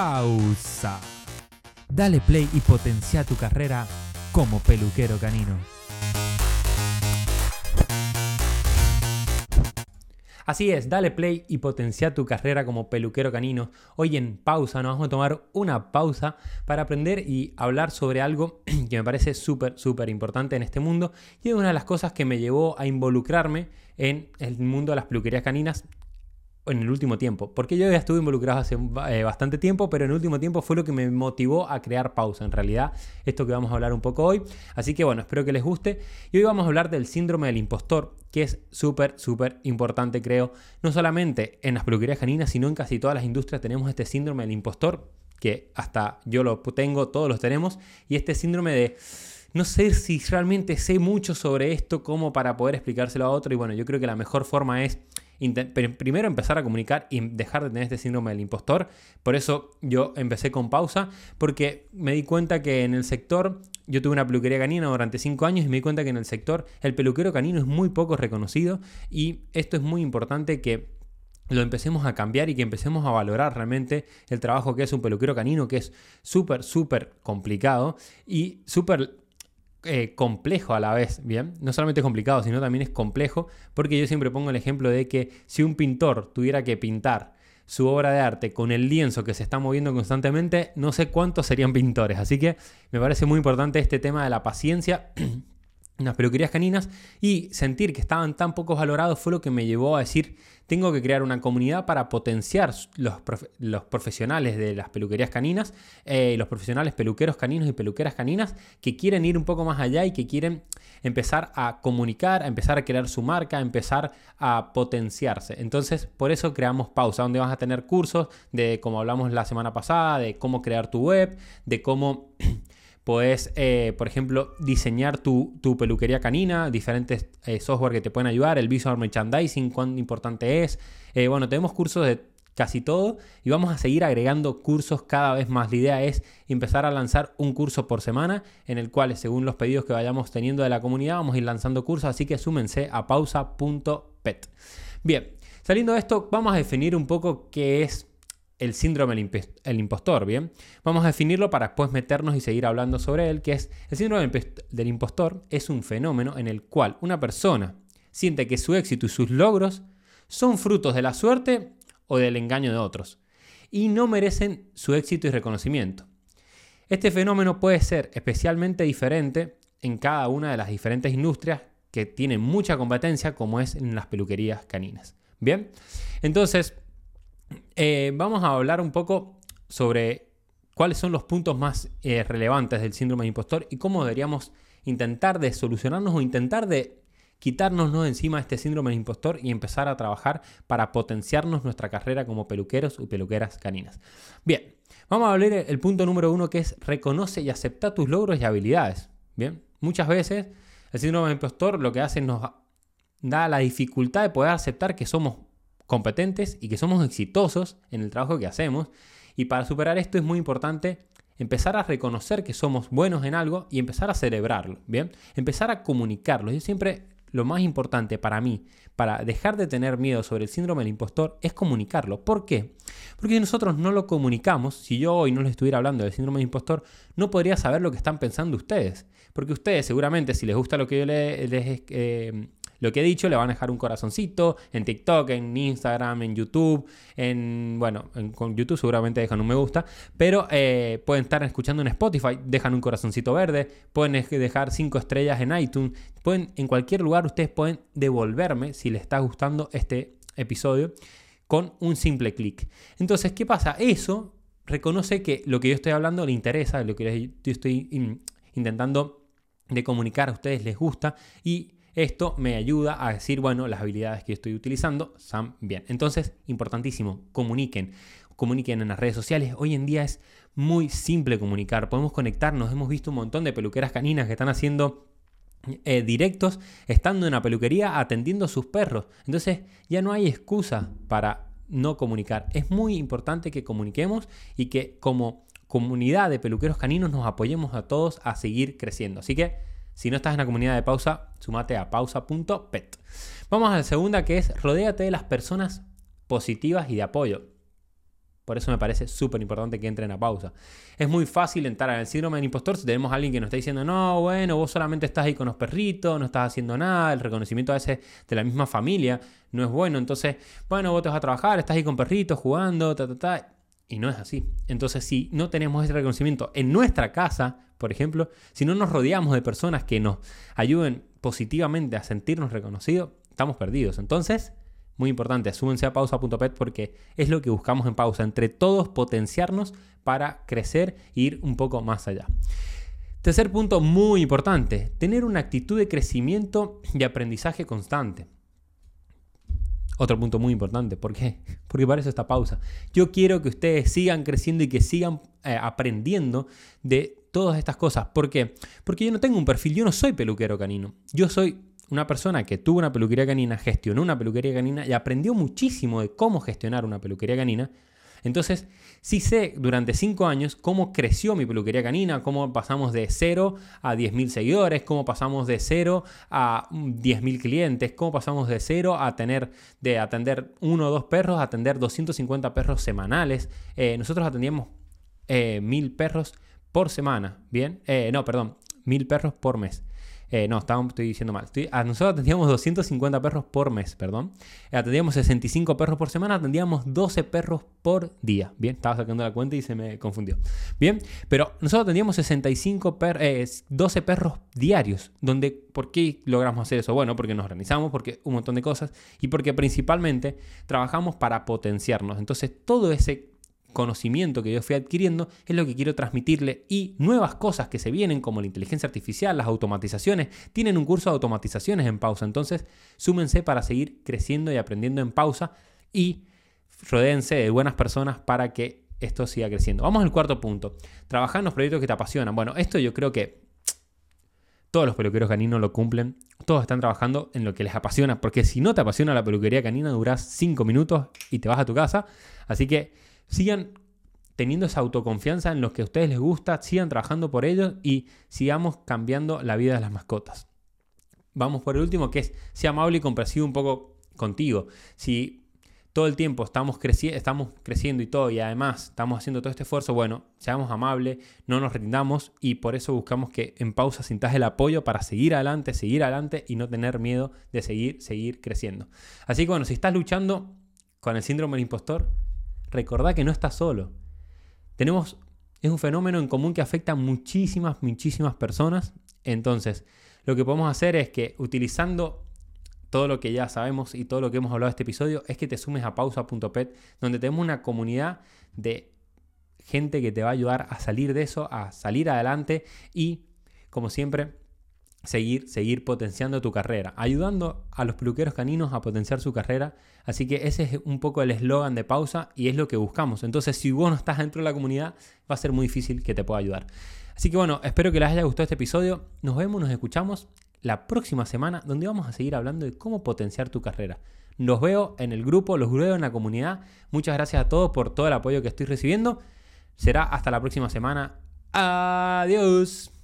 pausa. Dale play y potencia tu carrera como peluquero canino. Así es, dale play y potencia tu carrera como peluquero canino. Hoy en pausa nos vamos a tomar una pausa para aprender y hablar sobre algo que me parece súper importante en este mundo y es una de las cosas que me llevó a involucrarme en el mundo de las peluquerías caninas en el último tiempo, porque yo ya estuve involucrado hace bastante tiempo, pero en el último tiempo fue lo que me motivó a crear pausa, en realidad, esto que vamos a hablar un poco hoy. Así que bueno, espero que les guste. Y hoy vamos a hablar del síndrome del impostor, que es súper importante, creo, no solamente en las peluquerías caninas, sino en casi todas las industrias tenemos este síndrome del impostor, que hasta yo lo tengo, todos los tenemos, y este síndrome de no sé si realmente sé mucho sobre esto como para poder explicárselo a otro. Y bueno, yo creo que la mejor forma es primero empezar a comunicar y dejar de tener este síndrome del impostor. Por eso yo empecé con pausa, porque me di cuenta que en el sector, yo tuve una peluquería canina durante 5 años y me di cuenta que en el sector el peluquero canino es muy poco reconocido y esto es muy importante que lo empecemos a cambiar y que empecemos a valorar realmente el trabajo que es un peluquero canino, que es súper complicado y súper complejo a la vez, ¿bien? No solamente es complicado, sino también es complejo, porque yo siempre pongo el ejemplo de que si un pintor tuviera que pintar su obra de arte con el lienzo que se está moviendo constantemente, no sé cuántos serían pintores. Así que me parece muy importante este tema de la paciencia en las peluquerías caninas, y sentir que estaban tan pocos valorados fue lo que me llevó a decir: tengo que crear una comunidad para potenciar los profesionales de las peluquerías caninas, los profesionales peluqueros caninos y peluqueras caninas que quieren ir un poco más allá y que quieren empezar a comunicar, a empezar a crear su marca, a empezar a potenciarse. Entonces, por eso creamos Pausa, donde vas a tener cursos de, como hablamos la semana pasada, de cómo crear tu web, de cómo puedes, por ejemplo, diseñar tu peluquería canina, diferentes software que te pueden ayudar, el visual merchandising, cuán importante es. Bueno, tenemos cursos de casi todo y vamos a seguir agregando cursos cada vez más. La idea es empezar a lanzar un curso por semana, en el cual, según los pedidos que vayamos teniendo de la comunidad, vamos a ir lanzando cursos, así que súmense a pausa.pet. Bien, saliendo de esto, vamos a definir un poco qué es el síndrome del impostor, ¿bien? Vamos a definirlo para después meternos y seguir hablando sobre él, que es el síndrome del impostor. Es un fenómeno en el cual una persona siente que su éxito y sus logros son frutos de la suerte o del engaño de otros y no merecen su éxito y reconocimiento. Este fenómeno puede ser especialmente diferente en cada una de las diferentes industrias que tienen mucha competencia, como es en las peluquerías caninas. Bien, entonces vamos a hablar un poco sobre cuáles son los puntos más relevantes del síndrome del impostor y cómo deberíamos intentar de solucionarnos o intentar de quitarnos de encima este síndrome del impostor y empezar a trabajar para potenciarnos nuestra carrera como peluqueros y peluqueras caninas. Bien, vamos a hablar el punto número 1, que es: reconoce y acepta tus logros y habilidades. Bien, muchas veces el síndrome del impostor lo que hace es nos da la dificultad de poder aceptar que somos competentes y que somos exitosos en el trabajo que hacemos, y para superar esto es muy importante empezar a reconocer que somos buenos en algo y empezar a celebrarlo, ¿bien? Empezar a comunicarlo. Yo siempre, lo más importante para mí, para dejar de tener miedo sobre el síndrome del impostor, es comunicarlo. ¿Por qué? Porque si nosotros no lo comunicamos, si yo hoy no les estuviera hablando del síndrome del impostor, no podría saber lo que están pensando ustedes. Porque ustedes seguramente, si les gusta lo que yo lo que he dicho, le van a dejar un corazoncito en TikTok, en Instagram, en YouTube, con YouTube seguramente dejan un me gusta, pero pueden estar escuchando en Spotify, dejan un corazoncito verde, pueden dejar 5 estrellas en iTunes, en cualquier lugar ustedes pueden devolverme si les está gustando este episodio con un simple clic. Entonces, ¿qué pasa? Eso reconoce que lo que yo estoy hablando le interesa, lo que yo estoy intentando de comunicar a ustedes les gusta, y esto me ayuda a decir, bueno, las habilidades que yo estoy utilizando están bien. Entonces, importantísimo, comuniquen en las redes sociales. Hoy en día es muy simple comunicar, podemos conectarnos. Hemos visto un montón de peluqueras caninas que están haciendo directos estando en la peluquería atendiendo a sus perros. Entonces, ya no hay excusa para no comunicar. Es muy importante que comuniquemos y que como comunidad de peluqueros caninos nos apoyemos a todos a seguir creciendo. Así que, si no estás en la comunidad de Pausa, súmate a pausa.pet. Vamos a la segunda, que es: rodéate de las personas positivas y de apoyo. Por eso me parece súper importante que entren a Pausa. Es muy fácil entrar en el síndrome del impostor si tenemos a alguien que nos está diciendo, no, bueno, vos solamente estás ahí con los perritos, no estás haciendo nada, el reconocimiento a veces de la misma familia no es bueno. Entonces, bueno, vos te vas a trabajar, estás ahí con perritos, jugando, y no es así. Entonces, si no tenemos ese reconocimiento en nuestra casa, por ejemplo, si no nos rodeamos de personas que nos ayuden positivamente a sentirnos reconocidos, estamos perdidos. Entonces, muy importante, súmense a pausa.pet porque es lo que buscamos en Pausa, entre todos potenciarnos para crecer e ir un poco más allá. Tercer punto muy importante, tener una actitud de crecimiento y aprendizaje constante. Otro punto muy importante, ¿por qué? Porque para eso está Pausa. Yo quiero que ustedes sigan creciendo y que sigan aprendiendo de todas estas cosas. ¿Por qué? Porque yo no tengo un perfil, yo no soy peluquero canino. Yo soy una persona que tuvo una peluquería canina, gestionó una peluquería canina y aprendió muchísimo de cómo gestionar una peluquería canina. Entonces, sí sé durante 5 años cómo creció mi peluquería canina, cómo pasamos de 0 a 10.000 seguidores, cómo pasamos de 0 a 10.000 clientes, cómo pasamos de 0 a de atender 1 o 2 perros a atender 250 perros semanales. Nosotros atendíamos 1.000 perros por semana, ¿bien? 1.000 perros por mes. Estoy diciendo mal. Nosotros atendíamos 250 perros por mes, perdón. Atendíamos 65 perros por semana, atendíamos 12 perros por día. Bien, estaba sacando la cuenta y se me confundió. Bien, pero nosotros atendíamos 12 perros diarios. ¿Por qué logramos hacer eso? Bueno, porque nos organizamos, porque un montón de cosas y porque principalmente trabajamos para potenciarnos. Entonces, todo ese conocimiento que yo fui adquiriendo es lo que quiero transmitirle y nuevas cosas que se vienen como la inteligencia artificial, las automatizaciones. Tienen un curso de automatizaciones en Pausa, entonces súmense para seguir creciendo y aprendiendo en Pausa y rodéense de buenas personas para que esto siga creciendo. Vamos al cuarto punto, trabajar en los proyectos que te apasionan. Bueno, esto yo creo que todos los peluqueros caninos lo cumplen, todos están trabajando en lo que les apasiona, porque si no te apasiona la peluquería canina, durás 5 minutos y te vas a tu casa, así que sigan teniendo esa autoconfianza en lo que a ustedes les gusta, sigan trabajando por ellos y sigamos cambiando la vida de las mascotas. Vamos por el último, que es sea amable y comprensivo un poco contigo. Si todo el tiempo estamos creciendo y todo, y además estamos haciendo todo este esfuerzo, bueno, seamos amables, no nos rindamos y por eso buscamos que en Pausa sintas el apoyo para seguir adelante y no tener miedo de seguir creciendo. Así que bueno, si estás luchando con el síndrome del impostor, recordá que no estás solo. Es un fenómeno en común que afecta a muchísimas personas. Entonces, lo que podemos hacer es que utilizando todo lo que ya sabemos y todo lo que hemos hablado de este episodio, es que te sumes a pausa.pet, donde tenemos una comunidad de gente que te va a ayudar a salir de eso, a salir adelante y, como siempre, seguir potenciando tu carrera, ayudando a los peluqueros caninos a potenciar su carrera. Así que ese es un poco el eslogan de Pausa y es lo que buscamos. Entonces, si vos no estás dentro de la comunidad, va a ser muy difícil que te pueda ayudar. Así que bueno, espero que les haya gustado este episodio. Nos vemos, nos escuchamos la próxima semana, donde vamos a seguir hablando de cómo potenciar tu carrera. Los veo en el grupo, los veo en la comunidad. Muchas gracias a todos por todo el apoyo que estoy recibiendo. Será hasta la próxima semana. Adiós.